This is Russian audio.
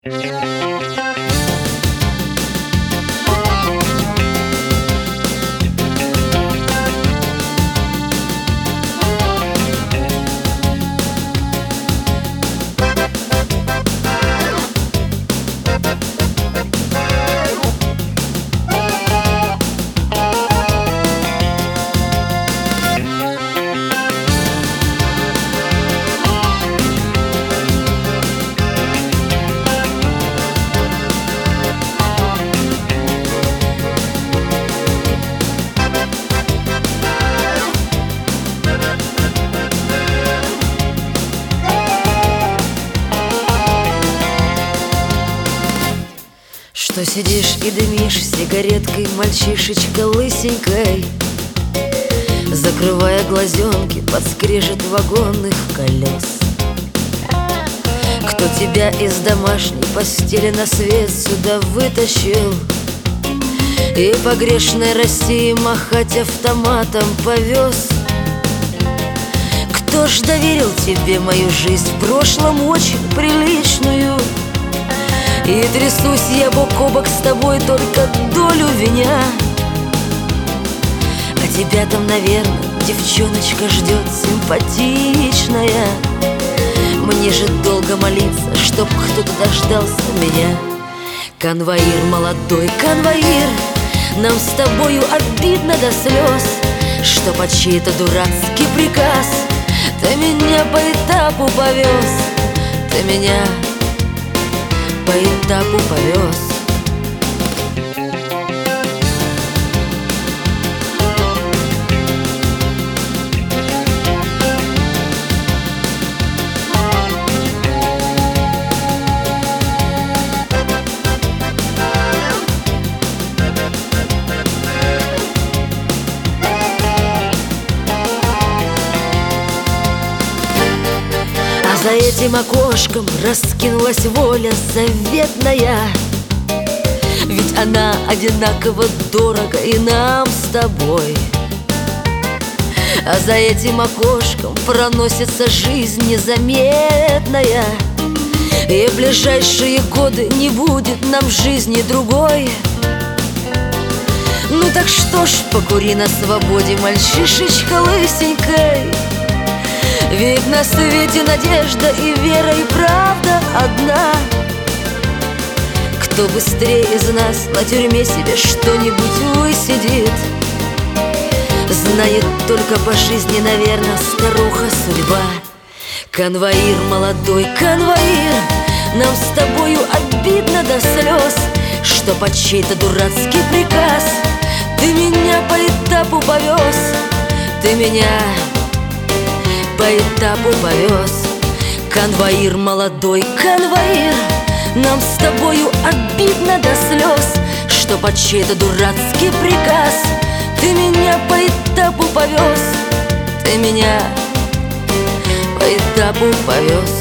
Что сидишь и дымишь сигареткой, мальчишечка лысенькой, закрывая глазенки под скрежет вагонных колес? Кто тебя из домашней постели на свет сюда вытащил и по грешной России махать автоматом повез? Кто ж доверил тебе мою жизнь, в прошлом очень приличную? И трясусь я бок о бок с тобой, только долю виня. А тебя там, наверное, девчоночка ждет симпатичная. Мне же долго молиться, чтоб кто-то дождался меня. Конвоир, молодой конвоир, нам с тобою обидно до слез, что под чей-то дурацкий приказ ты меня по этапу повез. Ты меня по этапу повез. За этим окошком раскинулась воля заветная, ведь она одинаково дорога и нам с тобой. А за этим окошком проносится жизнь незаметная, и в ближайшие годы не будет нам жизни другой. Ну так что ж, покури на свободе, мальчишечка лысенькой, ведь на свете надежда и вера, и правда одна. Кто быстрее из нас на тюрьме себе что-нибудь высидит, знает только по жизни, наверное, старуха судьба. Конвоир, молодой конвоир, нам с тобою обидно до слез, что под чей-то дурацкий приказ ты меня по этапу повез. Ты меня по этапу повез. Конвоир, молодой конвоир, нам с тобою обидно до слез, что под чей-то дурацкий приказ ты меня по этапу повез. Ты меня по этапу повез.